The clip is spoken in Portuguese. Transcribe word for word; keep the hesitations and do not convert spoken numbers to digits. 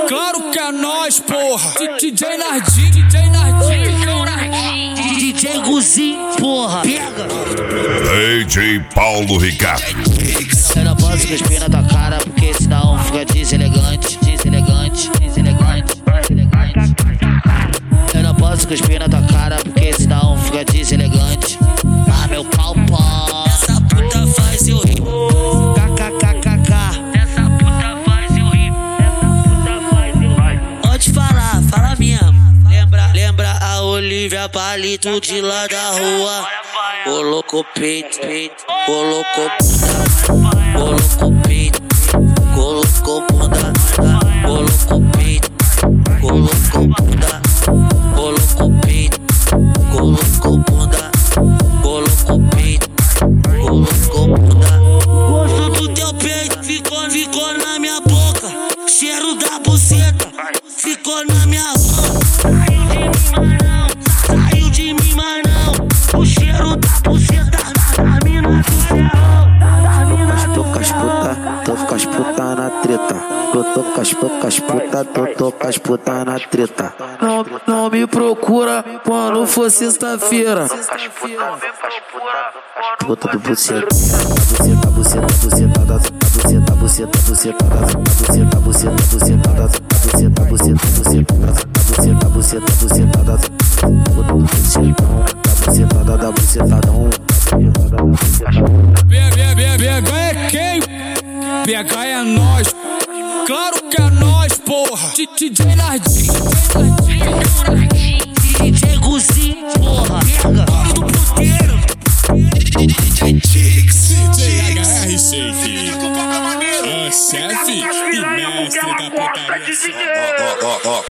Claro que é nós, porra. D J Nardim, D J Nardim, D J Guzinho, porra. Pega. D J Paulo Ricardo. Eu não posso cuspir na tua cara, porque senão fica deselegante, deselegante, deselegante, deselegante. Eu não posso cuspir na tua cara, porque senão fica deselegante. Ah, meu pau, pau. Essa puta faz eu rir. Kkkk. Essa puta faz eu rir. Essa puta faz eu rir. Pode falar, fala mesmo. Lembra, lembra a Olivia Palito de lá da rua. Colocou peito, peito, colocou bunda, colocou peito, colocou bunda, colocou peito, colocou bunda, colocou peito, colocou bunda, colocou peito, colocou bunda. Gosto do teu peito, ficou, ficou na minha boca. Cheiro da buceta, ficou na minha boca. Saiu de mim, mas não. O cheiro da buceta da mina do céu. Tô com as puta, tô com as puta na treta. Tô, tô com as poucas puta, tô, tô com as puta na treta. Não, não me procura quando for sexta-feira. Puta do buceta, buceta, buceta, buceta, da buceta, buceta, buceta, da buceta, buceta, buceta, da buceta, buceta, buceta, da buceta, buceta, buceta, da puta do buceta, da buceta, da buceta, não. B H é quem? B H é nós. Claro que é nós, porra. D J Nardim, D J Guzinho, porra. Pega. Do puteiro. D J Tix, D J H R Shake, o chefe e mestre da putaria.